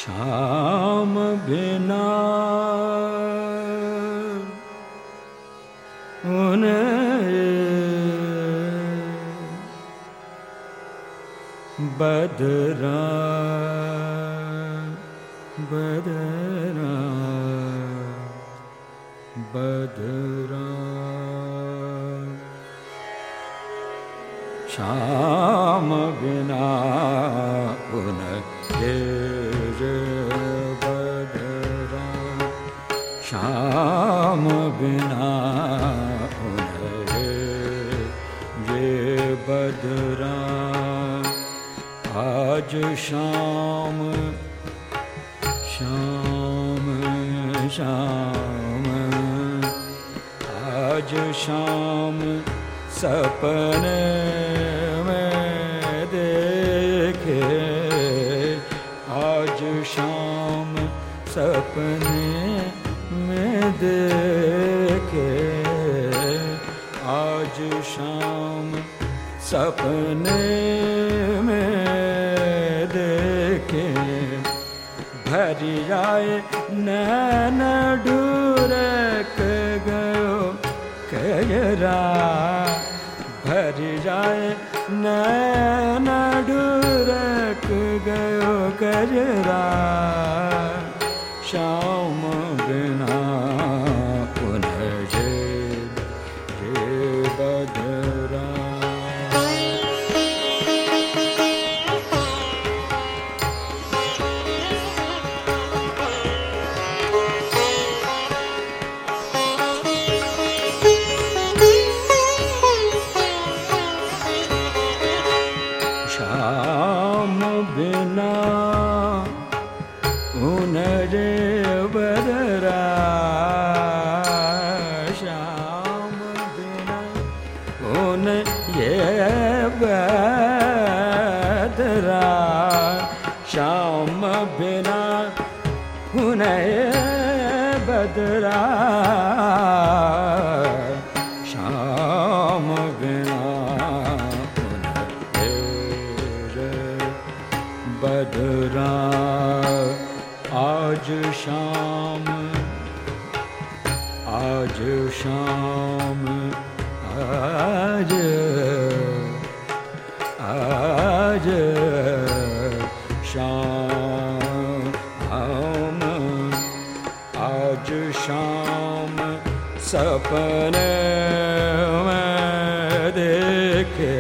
श्याम बिना बदरा बदरा बदरा श्याम बिना उनके बदरा श्याम बिना उनके ये बदरा आज शाम शाम शाम आज शाम सपने में देखे आज शाम सपने में देखे आज शाम सपने में देखे भरी जाए नैन ढूरक गयो कजरा भरी जाए नैन ढूरक गयो कजरा श्याम बिना पुनः ये बदरा श्याम बिना उनरे बदरा श्याम बिना उन ये बदरा श्याम बिना उन ये बदरा श्याम बिना बदरा आज शाम आज शाम आज आज शाम आज शाम सपने में देखे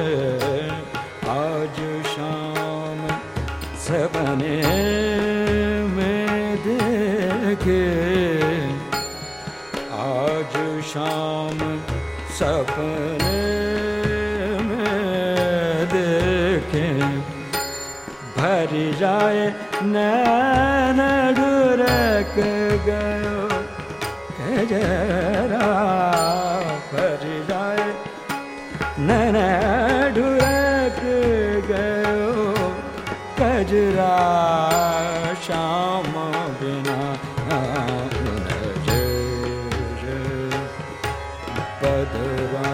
आज शाम सपने में देखे आज शाम सपने में देखे भरी जाए नैन ढूरक गयो कजरा भरी जाए नैन ढूरक गयो कजरा श्याम बिना बदरा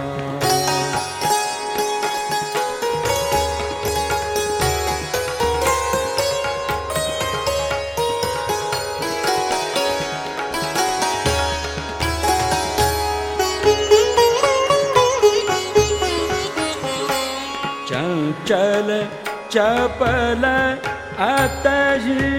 चंचल चपल अतजी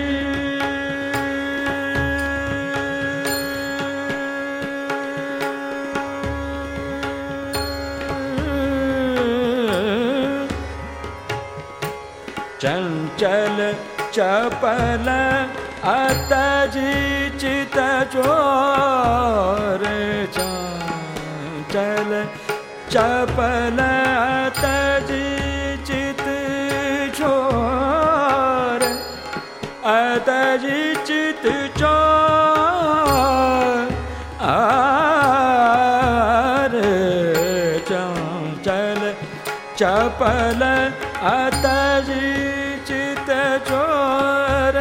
चंचल चपल अतजी चित चोर चंचल चपल अतजी चित चोर अतजी चित चोर चंचल चपल अतजी चित चोर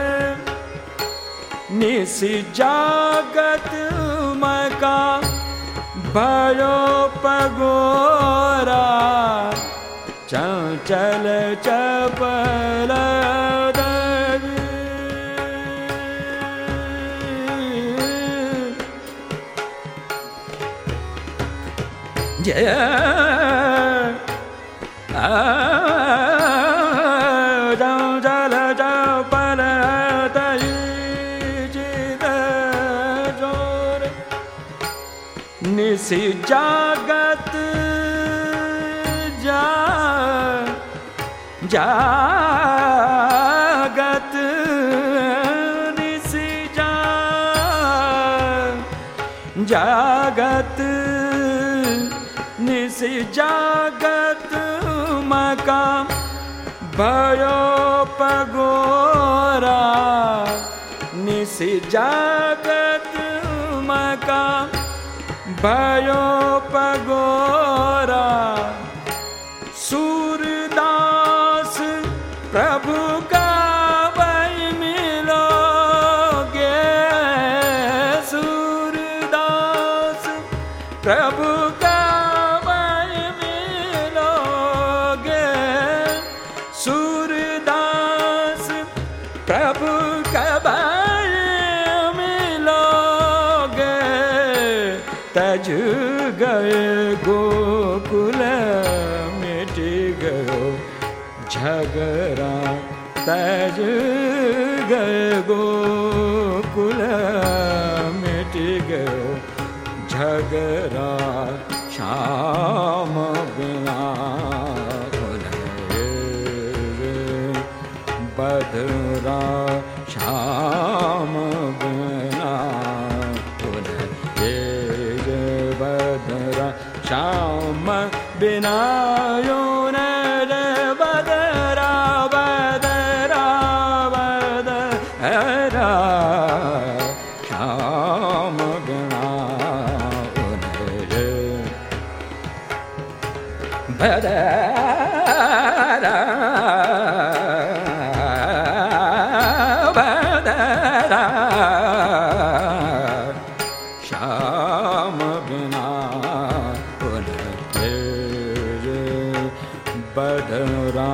निसी जागत मका भयो पगोरा चंचल चपल निसि जागत जागत निसि जागत निसि जागत मका भयो पगोरा निसि जागत मका भयो पगोरा सूरदास प्रभु का वही मिलोगे सूरदास प्रभु का वही मिलोगे सूरदास प्रभु का तज गए गोकुल मिट गयो झगड़ा तज गए गोकुल मिट गयो झगड़ा श्याम बिना बधरा श्याम बिना श्याम बिना रे बदरा बदरा बदरा श्याम बिना रे बदरा बदरा श्याम बिना बदरा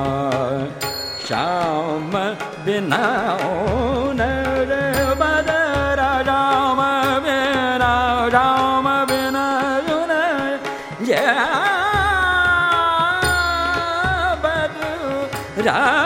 श्याम बिना रे बदरा राम बिना राम बिना बदरा